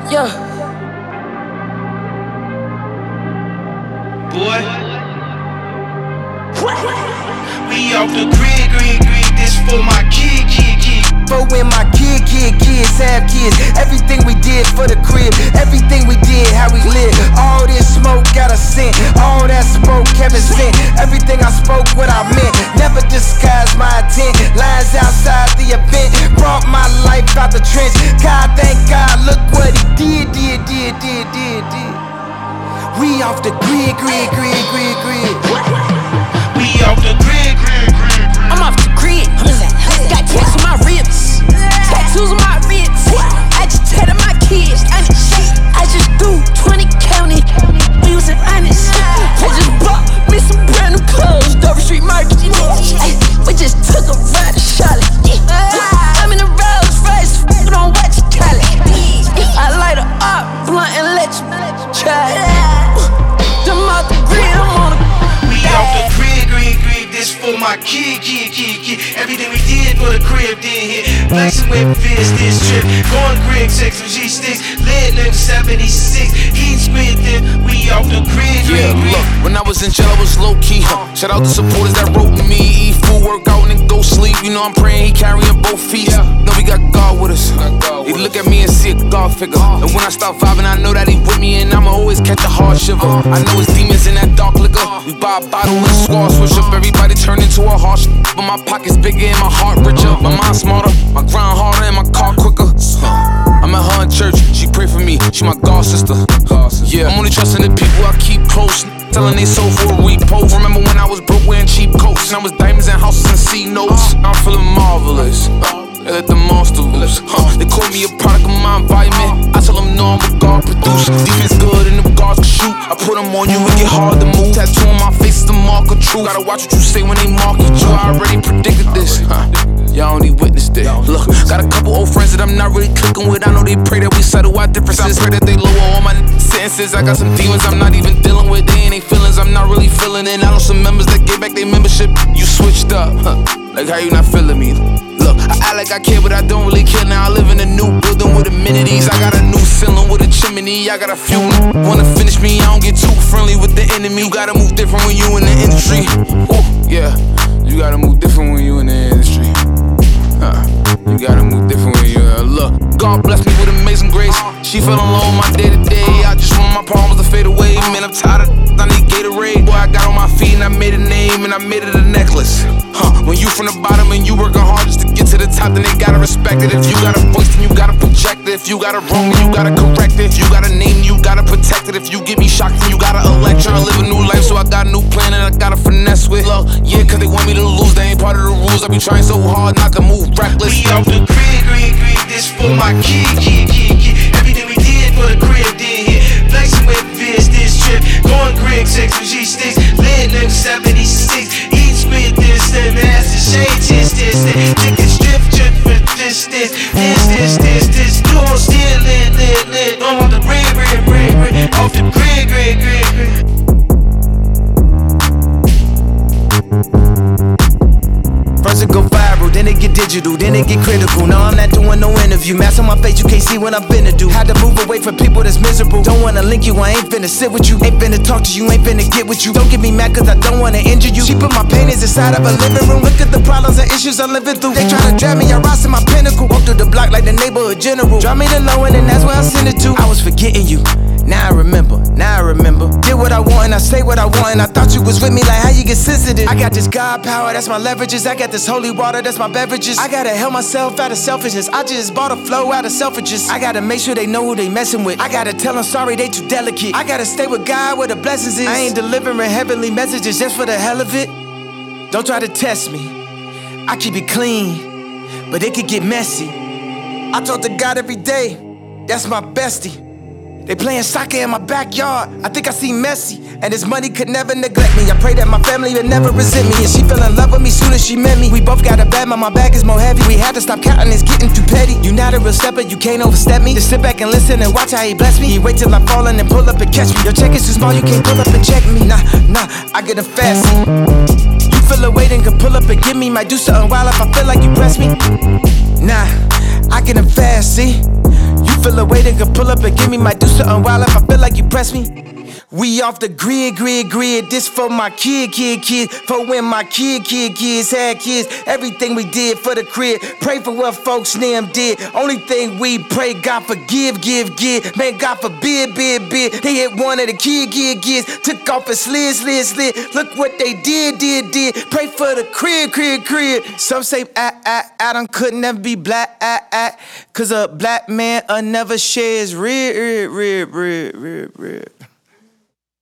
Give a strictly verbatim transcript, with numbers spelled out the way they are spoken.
Yeah. Boy, we off the grid, grid, grid. This for my kid, kid, kid. For when my kid, kid, kids have kids. Everything we did for the crib, everything we did, how we live. All this smoke got a scent, all that smoke Kevin sent. Everything I spoke, what I meant. Never disguised my intent. Lines outside the event, brought my life out the trench. God, thank God, look what he did, did, did, did, did, did. We off the grid, grid, grid, grid, grid. We off the grid, grid, grid, grid. I'm off the grid. Got tats on my ribs, tattoos on my ribs. Agitated my kids. I just do twenty county. We was honest. I just bought me some brand new clothes. Dover Street Market. Ay, we just took a ride to Charlotte. I'm in the Rolls Royce. You don't watch it, call it. I light her up, blunt and let you try it. Them off the grid, I'm on the. We off the grid, grid, grid. This for my kid, kid, kid, kid. Everything we did for the crib did hit. Flexing with Fizz this trip. Going grid, sex with G sticks. Lit nigga seventy-six. Eat squid then. We off the grid, yeah, grid, look, when I was in jail, I was low key. Huh? Shout out to supporters that wrote with me. Eat food, work out, and then go sleep. You know I'm praying he carrying both feet. Yeah. Know we got God with us. He look at me and see a God figure. And when I start vibing, I know that he with me, and I'ma always catch a hard shiver. I know it's demons in that dark liquor. We buy a bottle and squad switch up. Everybody turn into a harsh, but my pockets bigger and my heart richer. My mind smarter, my grind harder, and my car quicker. I'm at her in church, she pray for me, she my God sister. Yeah, I'm only trusting the people I keep close. Telling they sold for a repo. Remember when I was broke wearing cheap coats, and I was diamonds and houses and C notes. I'm feeling marvelous. They let the monster loose. Huh. They call me a product of my environment. I tell them no, I'm a God producer. Defense good and them guards can shoot. I put them on you and get hard to move. Tattoo on my face is the mark of truth. Gotta watch what you say when they market you. I already predicted this. Huh. Y'all only witnessed it. Look, got a couple old friends that I'm not really clicking with. I know they pray that we settle our differences. I pray that they lower all my sentences. I got some demons I'm not even dealing with. They ain't they feelings I'm not really feeling it. I know some members that get back their membership. You switched up, huh? Like how you not feeling me? Look, I act like I care, but I don't really care. Now I live in a new building with amenities. I got a new ceiling with a chimney. I got a few wanna finish me. I don't get too friendly with the enemy. You gotta move different when you in the industry. Ooh, yeah, you gotta move different when you in the industry. Uh, you gotta move different when you uh, look. God bless me with amazing grace. She fell in love with my day to day. I just want my problems to fade away. Man, I'm tired of I need Gatorade. Boy, I got on my feet and I made a name and I made it a necklace. Huh? When you from the bottom and you working hard just to get to the top, then they gotta respect it. If you got a voice, then you gotta project it. If you got a wrong, then you gotta correct it. If you got a name, you gotta protect it. If you get me shocked, then you gotta elect. Tryna live a new life, so I got a new plan and I gotta finesse with love. Yeah, cause they want me to lose, they ain't part of the rules. I be trying so hard not to move reckless. We off the grid, grid, grid. This for my kid, kid, kid, kid. Everything we did for the crib did hit. Flexing with Fizz this trip. Going grid, sex with G sticks. Lit nigga seventy-six. Eat squid this, then master shade, this, this, this. Niggas strip, trip for this, this, this, this, this, this. You on still lit, lit, lit. I'm off the grid, grid, grid, grid. Off the grid, grid, grid, grid. First it go viral, then it get digital, then it get critical. Now I'm not doing no interview. Mask on my face, you can't see what I'm finna do. Had to move away from people that's miserable. Don't wanna link you, I ain't finna sit with you. Ain't finna talk to you, ain't finna get with you. Don't get me mad cause I don't wanna injure you. She put my paintings inside of a living room. Look at the problems and issues I'm living through. They try to drag me, I rise to my pinnacle. Walk through the block like the neighborhood general. Drop me the low end and that's where I send it to. I was forgetting you. Now I remember, now I remember. Did what I want and I say what I want. And I thought you was with me, like how you get sensitive. I got this God power, that's my leverages. I got this holy water, that's my beverages. I gotta help myself out of selfishness. I just bought a flow out of selfishness. I gotta make sure they know who they messing with. I gotta tell them sorry, they too delicate. I gotta stay with God where the blessings is. I ain't delivering heavenly messages just for the hell of it. Don't try to test me, I keep it clean, but it could get messy. I talk to God every day, that's my bestie. They playing soccer in my backyard. I think I see Messi, and his money could never neglect me. I pray that my family would never resent me, and she fell in love with me soon as she met me. We both got a bad, but my bag is more heavy. We had to stop counting, it's getting too petty. You not a real stepper, you can't overstep me. Just sit back and listen and watch how he bless me. He wait till I fall and then pull up and catch me. Your check is too small, you can't pull up and check me. Nah, nah, I get a fast. You feel a weight and can pull up and give me. Might do something wild if I feel like you press me. Nah, I get him fast, see. You feel a way, then can pull up and give me. Might do something wild if I feel like you press me. We off the grid, grid, grid. This for my kid, kid, kids. For when my kid, kid, kids had kids. Everything we did for the crib. Pray for what folks them did. Only thing we pray, God forgive, give, give. Man, God forbid, bid, bid. They hit one of the kid, kid, kids. Took off and slid, slid, slid. Look what they did, did, did. Pray for the crib, crib, crib. Some say ah, ah, Adam could never be black, ah, ah. Cause a black man uh, never shares rib, rib, rib, rib, rib, rib.